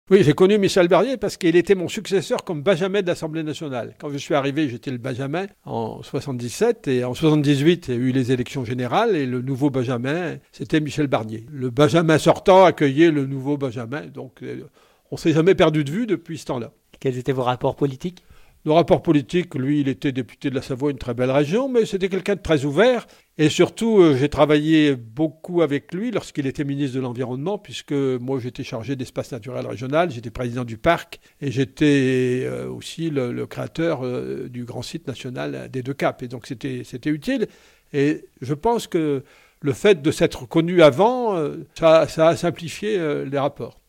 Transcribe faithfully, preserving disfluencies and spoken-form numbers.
Oui, j'ai connu Michel Barnier parce qu'il était mon successeur comme benjamin de l'Assemblée nationale. Quand je suis arrivé, j'étais le benjamin en soixante-dix-sept et en soixante-dix-huit, il y a eu les élections générales et le nouveau benjamin, c'était Michel Barnier. Le benjamin sortant accueillait le nouveau benjamin, donc on ne s'est jamais perdu de vue depuis ce temps-là. Quels étaient vos rapports politiques ? Le rapport politique, lui, il était député de la Savoie, une très belle région, mais c'était quelqu'un de très ouvert. Et surtout, euh, j'ai travaillé beaucoup avec lui lorsqu'il était ministre de l'Environnement, puisque moi, j'étais chargé d'espace naturel régional, j'étais président du parc, et j'étais euh, aussi le, le créateur euh, du grand site national des Deux Caps. Et donc, c'était, c'était utile. Et je pense que le fait de s'être connu avant, euh, ça, ça a simplifié euh, les rapports.